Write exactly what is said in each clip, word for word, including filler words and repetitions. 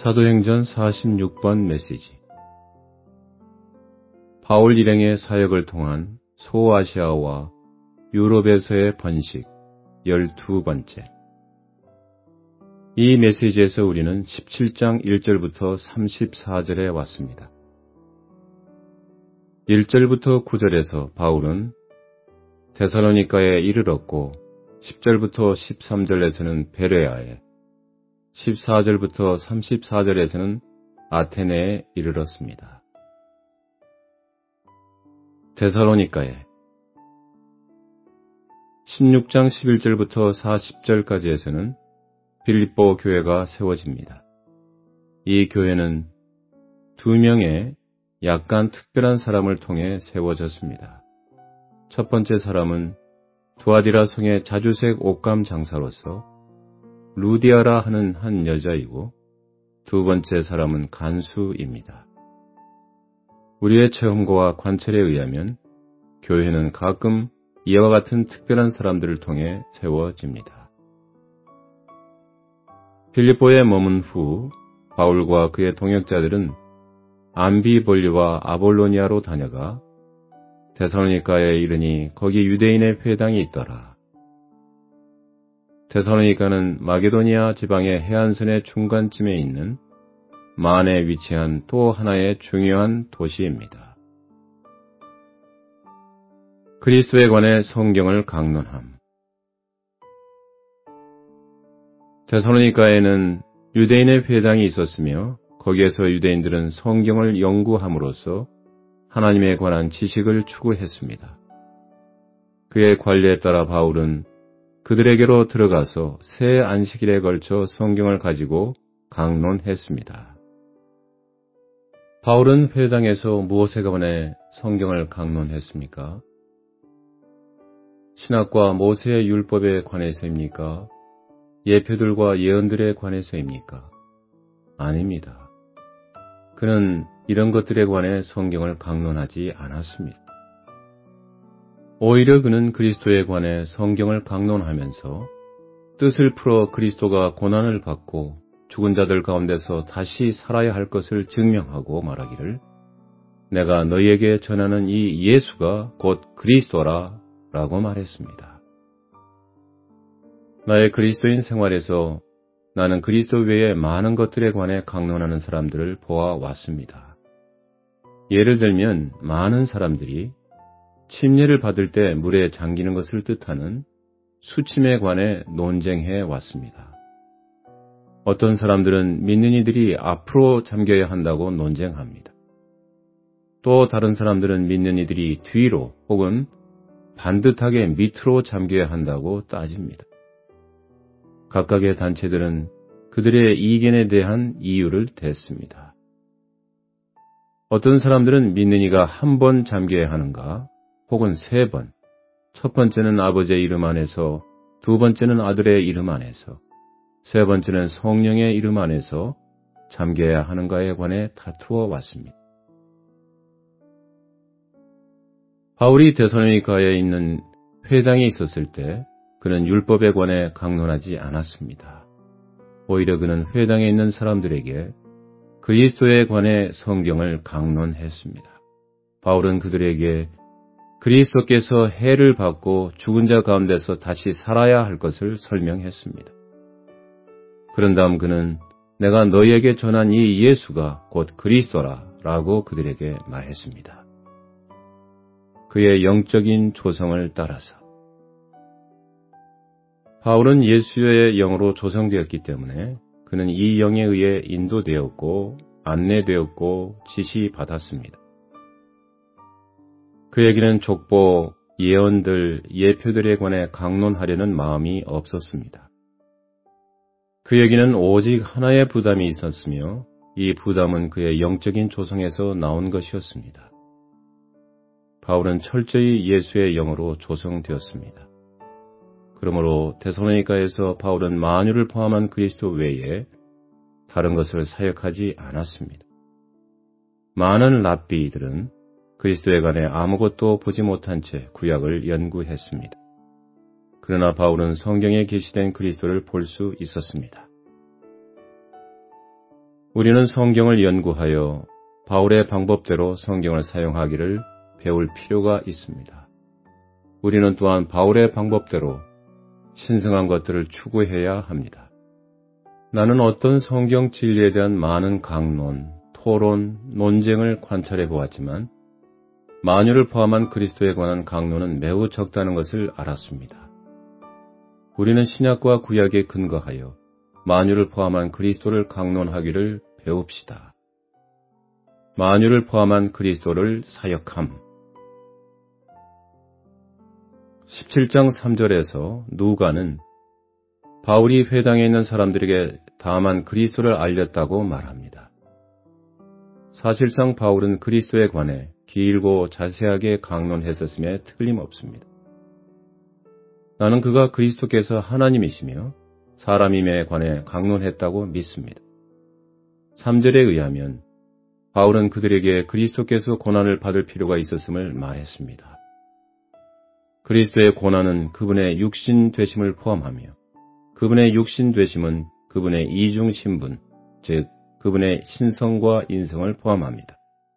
사도행전 사십육 번 메시지. 바울 일행의 사역을 통한 소아시아와 유럽에서의 번식 열두 번째. 이 메시지에서 우리는 십칠 장 일 절부터 삼십사 절에 왔습니다. 일 절부터 구 절에서 바울은 데살로니가에 이르렀고 십 절부터 십삼 절에서는 베레아에, 십사 절부터 삼십사 절에서는 아테네에 이르렀습니다. 데살로니가에 십육 장 십일 절부터 사십 절까지에서는 빌립보 교회가 세워집니다. 이 교회는 두 명의 약간 특별한 사람을 통해 세워졌습니다. 첫 번째 사람은 두아디라 성의 자주색 옷감 장사로서 루디아라 하는 한 여자이고, 두 번째 사람은 간수입니다. 우리의 체험과 관찰에 의하면 교회는 가끔 이와 같은 특별한 사람들을 통해 세워집니다. 빌립보에 머문 후 바울과 그의 동역자들은 암비볼리와 아볼로니아로 다녀가 데살로니가에 이르니 거기 유대인의 회당이 있더라. 데살로니가는 마게도니아 지방의 해안선의 중간쯤에 있는 만에 위치한 또 하나의 중요한 도시입니다. 그리스도에 관해 성경을 강론함. 데살로니가에는 유대인의 회당이 있었으며 거기에서 유대인들은 성경을 연구함으로써 하나님에 관한 지식을 추구했습니다. 그의 관리에 따라 바울은 그들에게로 들어가서 세 안식일에 걸쳐 성경을 가지고 강론했습니다. 바울은 회당에서 무엇에 관해 성경을 강론했습니까? 신학과 모세의 율법에 관해서입니까? 예표들과 예언들에 관해서입니까? 아닙니다. 그는 이런 것들에 관해 성경을 강론하지 않았습니다. 오히려 그는 그리스도에 관해 성경을 강론하면서 뜻을 풀어 그리스도가 고난을 받고 죽은 자들 가운데서 다시 살아야 할 것을 증명하고 말하기를, 내가 너희에게 전하는 이 예수가 곧 그리스도라 라고 말했습니다. 나의 그리스도인 생활에서 나는 그리스도 외에 많은 것들에 관해 강론하는 사람들을 보아왔습니다. 예를 들면 많은 사람들이 침례를 받을 때 물에 잠기는 것을 뜻하는 수침에 관해 논쟁해 왔습니다. 어떤 사람들은 믿는 이들이 앞으로 잠겨야 한다고 논쟁합니다. 또 다른 사람들은 믿는 이들이 뒤로 혹은 반듯하게 밑으로 잠겨야 한다고 따집니다. 각각의 단체들은 그들의 이견에 대한 이유를 댔습니다. 어떤 사람들은 믿는 이가 한 번 잠겨야 하는가, 혹은 세 번, 첫 번째는 아버지의 이름 안에서, 두 번째는 아들의 이름 안에서, 세 번째는 성령의 이름 안에서 잠겨야 하는가에 관해 다투어 왔습니다. 바울이 데살로니가에 있는 회당에 있었을 때 그는 율법에 관해 강론하지 않았습니다. 오히려 그는 회당에 있는 사람들에게 그리스도에 관해 성경을 강론했습니다. 바울은 그들에게 그리스도께서 해를 받고 죽은 자 가운데서 다시 살아야 할 것을 설명했습니다. 그런 다음 그는 내가 너희에게 전한 이 예수가 곧 그리스도라 라고 그들에게 말했습니다. 그의 영적인 조성을 따라서. 바울은 예수의 영으로 조성되었기 때문에 그는 이 영에 의해 인도되었고 안내되었고 지시받았습니다. 그에게는 족보, 예언들, 예표들에 관해 강론하려는 마음이 없었습니다. 그에게는 오직 하나의 부담이 있었으며 이 부담은 그의 영적인 조성에서 나온 것이었습니다. 바울은 철저히 예수의 영으로 조성되었습니다. 그러므로 데살로니가에서 바울은 만유를 포함한 그리스도 외에 다른 것을 사역하지 않았습니다. 많은 랍비들은 그리스도에 관해 아무것도 보지 못한 채 구약을 연구했습니다. 그러나 바울은 성경에 계시된 그리스도를 볼 수 있었습니다. 우리는 성경을 연구하여 바울의 방법대로 성경을 사용하기를 배울 필요가 있습니다. 우리는 또한 바울의 방법대로 신성한 것들을 추구해야 합니다. 나는 어떤 성경 진리에 대한 많은 강론, 토론, 논쟁을 관찰해 보았지만 만유를 포함한 그리스도에 관한 강론은 매우 적다는 것을 알았습니다. 우리는 신약과 구약에 근거하여 만유를 포함한 그리스도를 강론하기를 배웁시다. 만유를 포함한 그리스도를 사역함. 십칠 장 삼 절에서 누가는 바울이 회당에 있는 사람들에게 다만 그리스도를 알렸다고 말합니다. 사실상 바울은 그리스도에 관해 길고 자세하게 강론했었음에 틀림없습니다. 나는 그가 그리스도께서 하나님이시며 사람임에 관해 강론했다고 믿습니다. 삼 절에 의하면 바울은 그들에게 그리스도께서 고난을 받을 필요가 있었음을 말했습니다. 그리스도의 고난은 그분의 육신 되심을 포함하며 그분의 육신 되심은 그분의 이중 신분, 즉 그분의 신성과 인성을 포함합니다.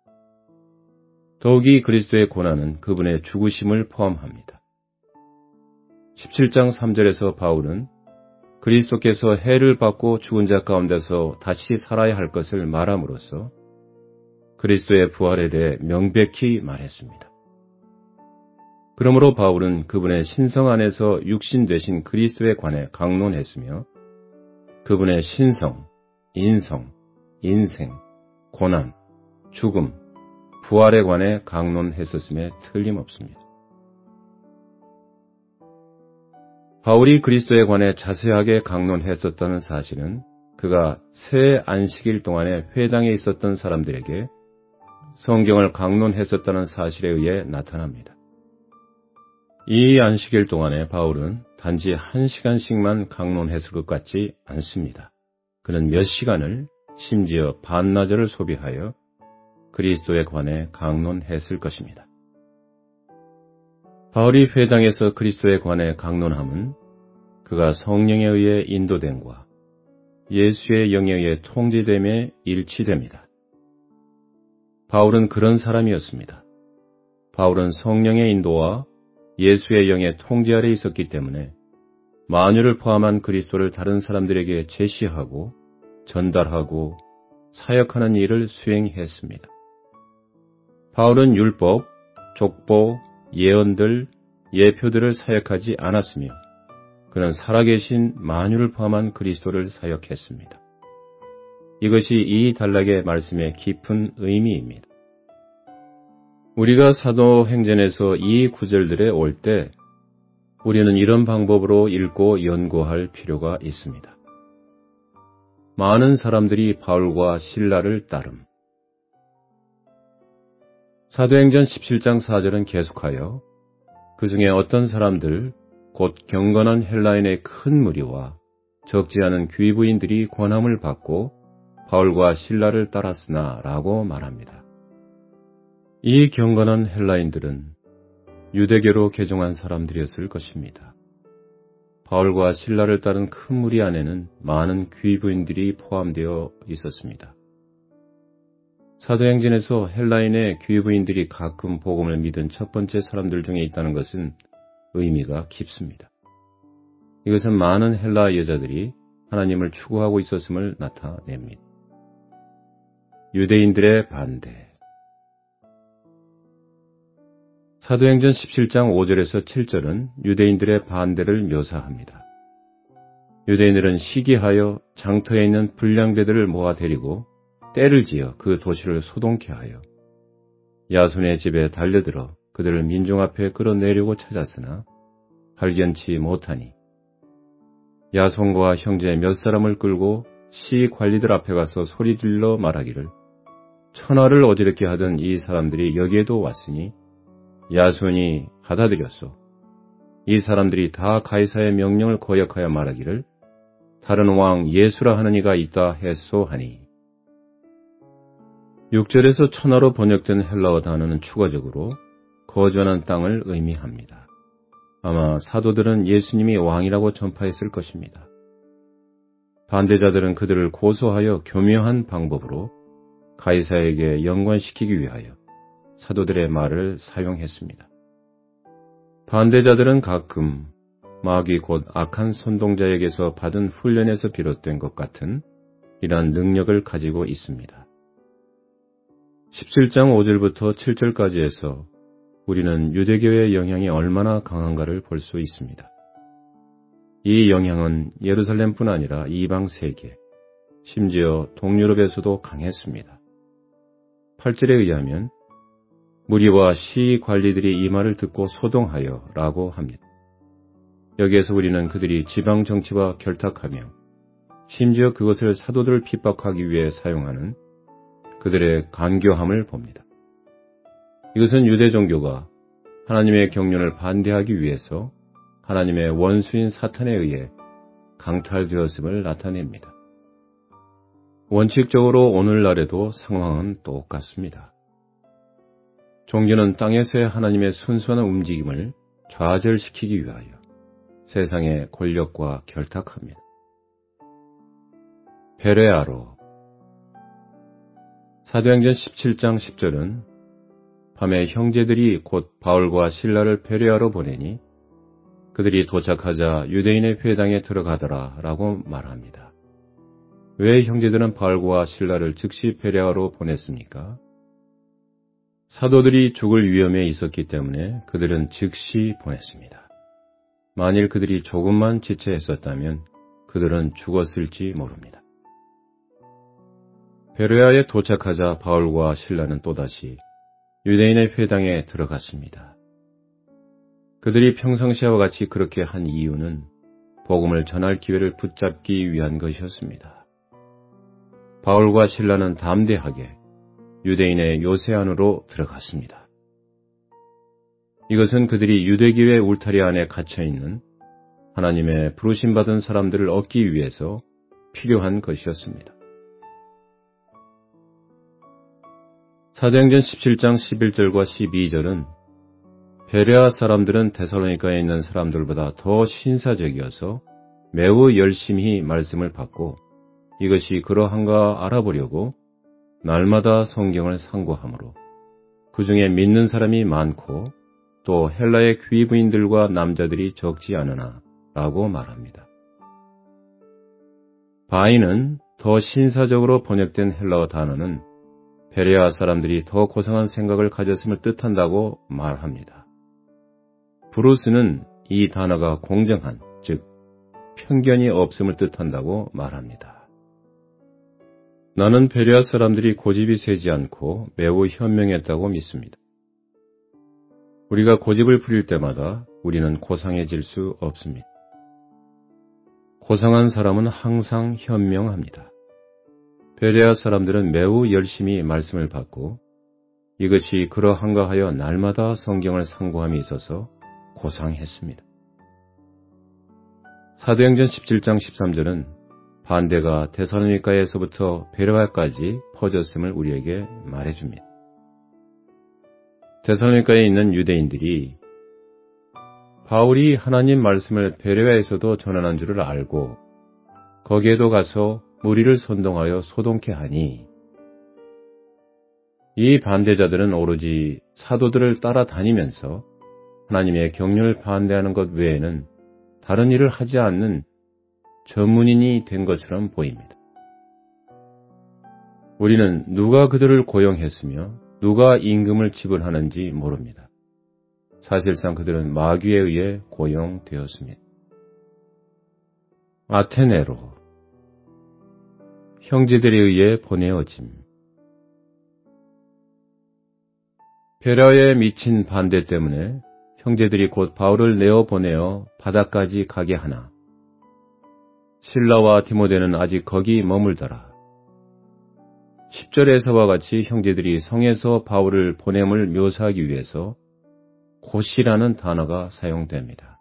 더욱이 그리스도의 고난은 그분의 죽으심을 포함합니다. 십칠 장 삼 절에서 바울은 그리스도께서 해를 받고 죽은 자 가운데서 다시 살아야 할 것을 말함으로써 그리스도의 부활에 대해 명백히 말했습니다. 그러므로 바울은 그분의 신성 안에서 육신 되신 그리스도에 관해 강론했으며 그분의 신성, 인성, 인생, 고난, 죽음, 부활에 관해 강론했었음에 틀림없습니다. 바울이 그리스도에 관해 자세하게 강론했었다는 사실은 그가 새 안식일 동안에 회당에 있었던 사람들에게 성경을 강론했었다는 사실에 의해 나타납니다. 이 안식일 동안에 바울은 단지 한 시간씩만 강론했을 것 같지 않습니다. 그는 몇 시간을 심지어 반나절을 소비하여 그리스도에 관해 강론했을 것입니다. 바울이 회당에서 그리스도에 관해 강론함은 그가 성령에 의해 인도됨과 예수의 영에 의해 통제됨에 일치됩니다. 바울은 그런 사람이었습니다. 바울은 성령의 인도와 예수의 영의 통제 아래 있었기 때문에 만유를 포함한 그리스도를 다른 사람들에게 제시하고 전달하고 사역하는 일을 수행했습니다. 바울은 율법, 족보, 예언들, 예표들을 사역하지 않았으며 그는 살아계신 만유를 포함한 그리스도를 사역했습니다. 이것이 이 단락의 말씀의 깊은 의미입니다. 우리가 사도행전에서 이 구절들에 올 때 우리는 이런 방법으로 읽고 연구할 필요가 있습니다. 많은 사람들이 바울과 실라를 따름. 사도행전 십칠 장 사 절은 계속하여 그 중에 어떤 사람들 곧 경건한 헬라인의 큰 무리와 적지 않은 귀부인들이 권함을 받고 바울과 실라를 따랐으나 라고 말합니다. 이 경건한 헬라인들은 유대교로 개종한 사람들이었을 것입니다. 바울과 실라를 따른 큰 무리 안에는 많은 귀부인들이 포함되어 있었습니다. 사도행전에서 헬라인의 귀부인들이 가끔 복음을 믿은 첫 번째 사람들 중에 있다는 것은 의미가 깊습니다. 이것은 많은 헬라 여자들이 하나님을 추구하고 있었음을 나타냅니다. 유대인들의 반대. 사도행전 십칠 장 오 절에서 칠 절은 유대인들의 반대를 묘사합니다. 유대인들은 시기하여 장터에 있는 불량배들을 모아 데리고 떼를 지어 그 도시를 소동케 하여 야손의 집에 달려들어 그들을 민중 앞에 끌어내려고 찾았으나 발견치 못하니 야손과 형제 몇 사람을 끌고 시 관리들 앞에 가서 소리질러 말하기를 천하를 어지럽게 하던 이 사람들이 여기에도 왔으니 야손이 받아들였소. 이 사람들이 다 가이사의 명령을 거역하여 말하기를 다른 왕 예수라 하는 이가 있다 했소 하니. 육 절에서 천하로 번역된 헬라어 단어는 추가적으로 거주하는 땅을 의미합니다. 아마 사도들은 예수님이 왕이라고 전파했을 것입니다. 반대자들은 그들을 고소하여 교묘한 방법으로 가이사에게 연관시키기 위하여 사도들의 말을 사용했습니다. 반대자들은 가끔 마귀 곧 악한 선동자에게서 받은 훈련에서 비롯된 것 같은 이러한 능력을 가지고 있습니다. 십칠 장 오 절부터 칠 절까지 해서 우리는 유대교의 영향이 얼마나 강한가를 볼 수 있습니다. 이 영향은 예루살렘뿐 아니라 이방 세계, 심지어 동유럽에서도 강했습니다. 팔 절에 의하면 무리와 시 관리들이 이 말을 듣고 소동하여 라고 합니다. 여기에서 우리는 그들이 지방 정치와 결탁하며 심지어 그것을 사도들을 핍박하기 위해 사용하는 그들의 간교함을 봅니다. 이것은 유대 종교가 하나님의 경륜을 반대하기 위해서 하나님의 원수인 사탄에 의해 강탈되었음을 나타냅니다. 원칙적으로 오늘날에도 상황은 똑같습니다. 종교는 땅에서의 하나님의 순수한 움직임을 좌절시키기 위하여 세상의 권력과 결탁합니다. 베레아로 사도행전 십칠 장 십 절은 밤에 형제들이 곧 바울과 실라를 베레아로 보내니 그들이 도착하자 유대인의 회당에 들어가더라 라고 말합니다. 왜 형제들은 바울과 실라를 즉시 베레아로 보냈습니까? 사도들이 죽을 위험에 있었기 때문에 그들은 즉시 보냈습니다. 만일 그들이 조금만 지체했었다면 그들은 죽었을지 모릅니다. 베레아에 도착하자 바울과 실라는 또다시 유대인의 회당에 들어갔습니다. 그들이 평상시와 같이 그렇게 한 이유는 복음을 전할 기회를 붙잡기 위한 것이었습니다. 바울과 실라는 담대하게 유대인의 요새 안으로 들어갔습니다. 이것은 그들이 유대교의 울타리 안에 갇혀있는 하나님의 부르심받은 사람들을 얻기 위해서 필요한 것이었습니다. 사도행전 십칠 장 십일 절과 십이 절은 베레아 사람들은 데살로니가에 있는 사람들보다 더 신사적이어서 매우 열심히 말씀을 받고 이것이 그러한가 알아보려고 날마다 성경을 상고하므로 그 중에 믿는 사람이 많고 또 헬라의 귀부인들과 남자들이 적지 않으나 라고 말합니다. 바이는 더 신사적으로 번역된 헬라어 단어는 베레아 사람들이 더 고상한 생각을 가졌음을 뜻한다고 말합니다. 브루스는 이 단어가 공정한, 즉 편견이 없음을 뜻한다고 말합니다. 나는 베레아 사람들이 고집이 세지 않고 매우 현명했다고 믿습니다. 우리가 고집을 부릴 때마다 우리는 고상해질 수 없습니다. 고상한 사람은 항상 현명합니다. 베레아 사람들은 매우 열심히 말씀을 받고 이것이 그러한가 하여 날마다 성경을 상고함이 있어서 고상했습니다. 사도행전 십칠 장 십삼 절은 반대가 데살로니가에서부터 베레아까지 퍼졌음을 우리에게 말해줍니다. 데살로니가에 있는 유대인들이 바울이 하나님 말씀을 베레아에서도 전하는 줄을 알고 거기에도 가서 무리를 선동하여 소동케 하니 이 반대자들은 오로지 사도들을 따라다니면서 하나님의 경륜을 반대하는 것 외에는 다른 일을 하지 않는 전문인이 된 것처럼 보입니다. 우리는 누가 그들을 고용했으며 누가 임금을 지불하는지 모릅니다. 사실상 그들은 마귀에 의해 고용되었습니다. 아테네로 형제들에 의해 보내어짐. 베레아에 미친 반대 때문에 형제들이 곧 바울을 내어 보내어 바다까지 가게 하나 실라와 디모데는 아직 거기 머물더라. 십 절에서와 같이 형제들이 성에서 바울을 보냄을 묘사하기 위해서 곧이라는 단어가 사용됩니다.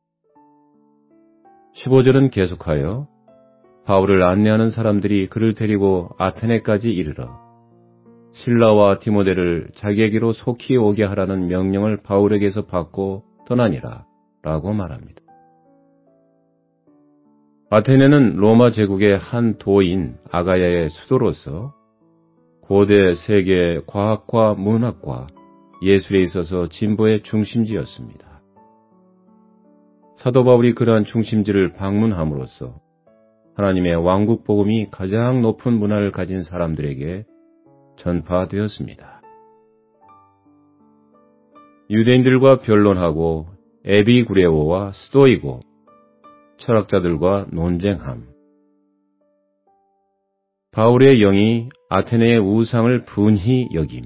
십오 절은 계속하여 바울을 안내하는 사람들이 그를 데리고 아테네까지 이르러 실라와 디모데를 자기에게로 속히 오게 하라는 명령을 바울에게서 받고 떠나니라 라고 말합니다. 아테네는 로마 제국의 한 도인 아가야의 수도로서 고대 세계 과학과 문학과 예술에 있어서 진보의 중심지였습니다. 사도 바울이 그러한 중심지를 방문함으로써 하나님의 왕국 복음이 가장 높은 문화를 가진 사람들에게 전파되었습니다. 유대인들과 변론하고 에비구레오와 스토이고, 철학자들과 논쟁함. 바울의 영이 아테네의 우상을 분히 여김.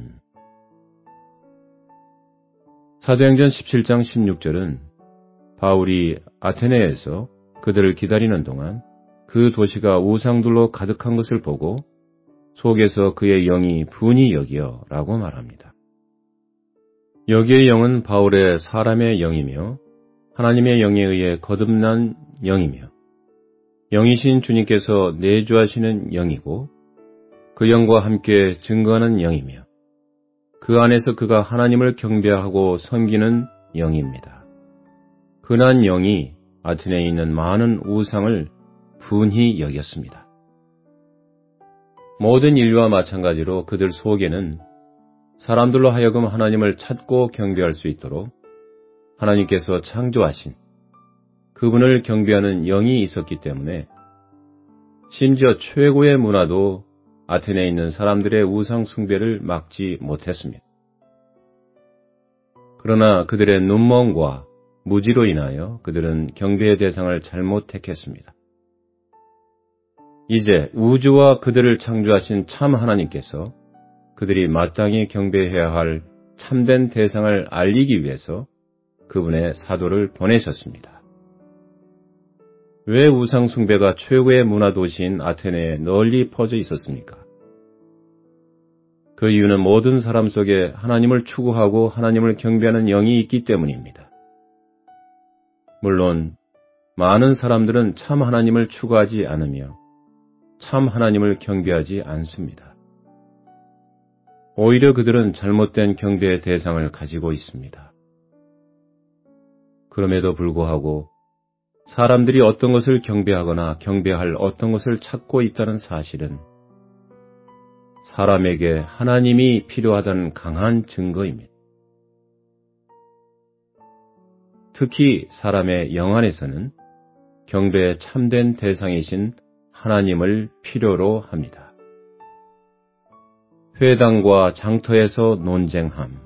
사도행전 십칠 장 십육 절은 바울이 아테네에서 그들을 기다리는 동안 그 도시가 우상들로 가득한 것을 보고 속에서 그의 영이 분히 여기어 라고 말합니다. 여기의 영은 바울의 사람의 영이며 하나님의 영에 의해 거듭난 영이며 영이신 주님께서 내주하시는 영이고 그 영과 함께 증거하는 영이며 그 안에서 그가 하나님을 경배하고 섬기는 영입니다. 그난 영이 아테네에 있는 많은 우상을 분히 여겼습니다. 모든 인류와 마찬가지로 그들 속에는 사람들로 하여금 하나님을 찾고 경배할 수 있도록 하나님께서 창조하신 그분을 경배하는 영이 있었기 때문에 심지어 최고의 문화도 아테네에 있는 사람들의 우상 숭배를 막지 못했습니다. 그러나 그들의 눈먼과 무지로 인하여 그들은 경배의 대상을 잘못 택했습니다. 이제 우주와 그들을 창조하신 참 하나님께서 그들이 마땅히 경배해야 할 참된 대상을 알리기 위해서 그분의 사도를 보내셨습니다. 왜 우상 숭배가 최고의 문화 도시인 아테네에 널리 퍼져 있었습니까? 그 이유는 모든 사람 속에 하나님을 추구하고 하나님을 경배하는 영이 있기 때문입니다. 물론 많은 사람들은 참 하나님을 추구하지 않으며 참 하나님을 경배하지 않습니다. 오히려 그들은 잘못된 경배의 대상을 가지고 있습니다. 그럼에도 불구하고 사람들이 어떤 것을 경배하거나 경배할 어떤 것을 찾고 있다는 사실은 사람에게 하나님이 필요하다는 강한 증거입니다. 특히 사람의 영 안에서는 경배의 참된 대상이신 하나님을 필요로 합니다. 회당과 장터에서 논쟁함.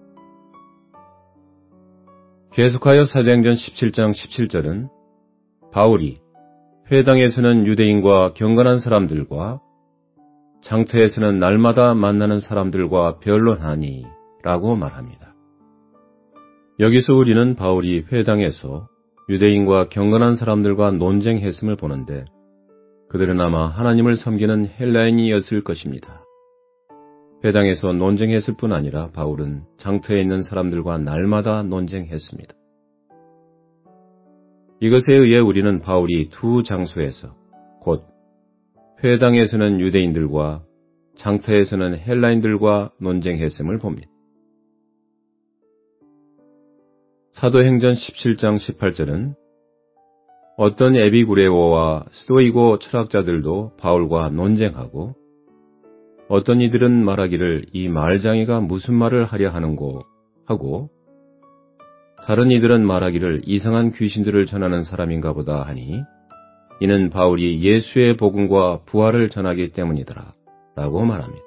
계속하여 사도행전 십칠 장 십칠 절은 바울이 회당에서는 유대인과 경건한 사람들과 장터에서는 날마다 만나는 사람들과 변론하니 라고 말합니다. 여기서 우리는 바울이 회당에서 유대인과 경건한 사람들과 논쟁했음을 보는데 그들은 아마 하나님을 섬기는 헬라인이었을 것입니다. 회당에서 논쟁했을 뿐 아니라 바울은 장터에 있는 사람들과 날마다 논쟁했습니다. 이것에 의해 우리는 바울이 두 장소에서 곧 회당에서는 유대인들과 장터에서는 헬라인들과 논쟁했음을 봅니다. 사도행전 십칠 장 십팔 절은 어떤 에비구레오와 스토이고 철학자들도 바울과 논쟁하고 어떤 이들은 말하기를 이 말장이가 무슨 말을 하려 하는고 하고 다른 이들은 말하기를 이상한 귀신들을 전하는 사람인가 보다 하니 이는 바울이 예수의 복음과 부활을 전하기 때문이더라 라고 말합니다.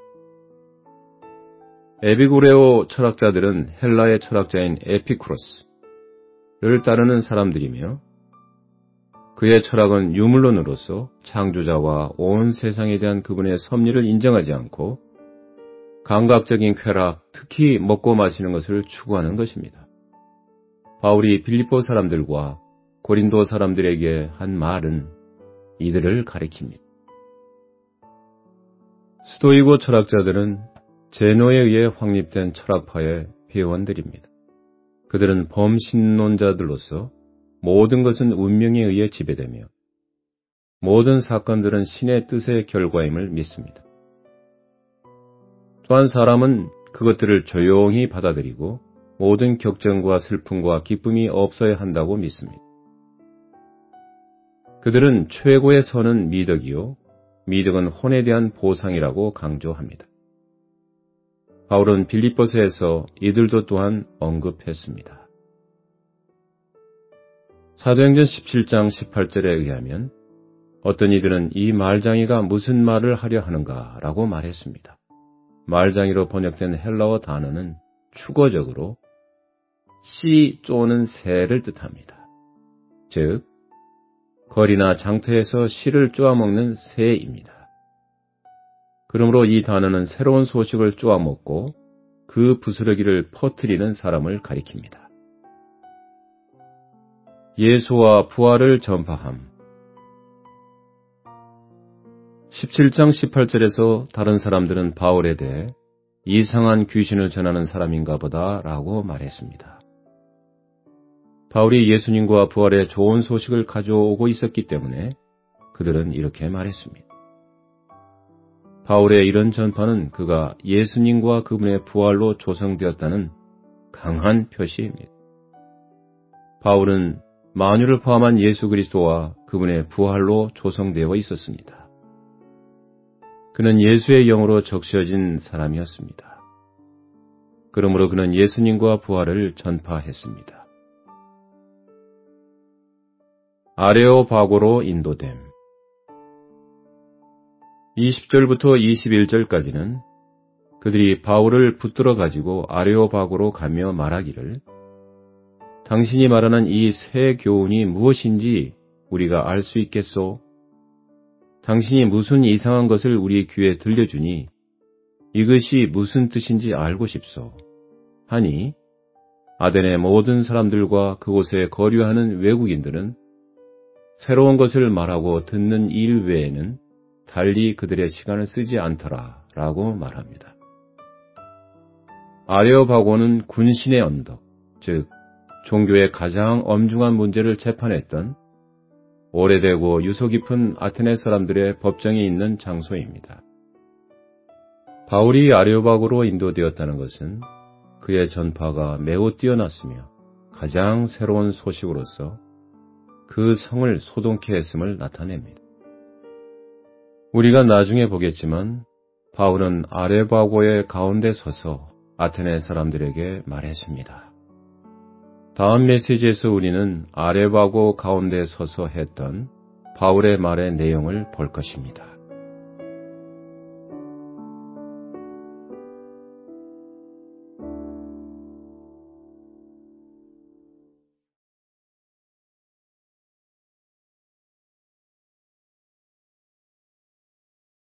에비구레오 철학자들은 헬라의 철학자인 에피쿠로스를 따르는 사람들이며 그의 철학은 유물론으로서 창조자와 온 세상에 대한 그분의 섭리를 인정하지 않고 감각적인 쾌락, 특히 먹고 마시는 것을 추구하는 것입니다. 바울이 빌립보 사람들과 고린도 사람들에게 한 말은 이들을 가리킵니다. 스토이고 철학자들은 제노에 의해 확립된 철학파의 회원들입니다. 그들은 범신론자들로서 모든 것은 운명에 의해 지배되며 모든 사건들은 신의 뜻의 결과임을 믿습니다. 또한 사람은 그것들을 조용히 받아들이고 모든 격정과 슬픔과 기쁨이 없어야 한다고 믿습니다. 그들은 최고의 선은 미덕이요 미덕은 혼에 대한 보상이라고 강조합니다. 바울은 빌립보서에서 이들도 또한 언급했습니다. 사도행전 십칠 장 십팔 절에 의하면 어떤 이들은 이 말장이가 무슨 말을 하려 하는가라고 말했습니다. 말장이로 번역된 헬라어 단어는 축어적으로 씨 쪼는 새를 뜻합니다. 즉, 거리나 장터에서 씨를 쪼아먹는 새입니다. 그러므로 이 단어는 새로운 소식을 쪼아먹고 그 부스러기를 퍼뜨리는 사람을 가리킵니다. 예수와 부활을 전파함. 십칠 장 십팔 절에서 다른 사람들은 바울에 대해 이상한 귀신을 전하는 사람인가 보다 라고 말했습니다. 바울이 예수님과 부활의 좋은 소식을 가져오고 있었기 때문에 그들은 이렇게 말했습니다. 바울의 이런 전파는 그가 예수님과 그분의 부활로 조성되었다는 강한 표시입니다. 바울은 만유를 포함한 예수 그리스도와 그분의 부활로 조성되어 있었습니다. 그는 예수의 영으로 적셔진 사람이었습니다. 그러므로 그는 예수님과 부활을 전파했습니다. 아레오바고로 인도됨. 이십 절부터 이십일 절까지는 그들이 바울을 붙들어 가지고 아레오바고로 가며 말하기를 당신이 말하는 이 새 교훈이 무엇인지 우리가 알 수 있겠소? 당신이 무슨 이상한 것을 우리 귀에 들려주니 이것이 무슨 뜻인지 알고 싶소. 하니 아덴의 모든 사람들과 그곳에 거류하는 외국인들은 새로운 것을 말하고 듣는 일 외에는 달리 그들의 시간을 쓰지 않더라 라고 말합니다. 아레오바고는 군신의 언덕, 즉 종교의 가장 엄중한 문제를 재판했던 오래되고 유서 깊은 아테네 사람들의 법정이 있는 장소입니다. 바울이 아레오바고로 인도되었다는 것은 그의 전파가 매우 뛰어났으며 가장 새로운 소식으로서 그 성을 소동케 했음을 나타냅니다. 우리가 나중에 보겠지만 바울은 아레오바고의 가운데 서서 아테네 사람들에게 말했습니다. 다음 메시지에서 우리는 아레오바고 가운데 서서 했던 바울의 말의 내용을 볼 것입니다.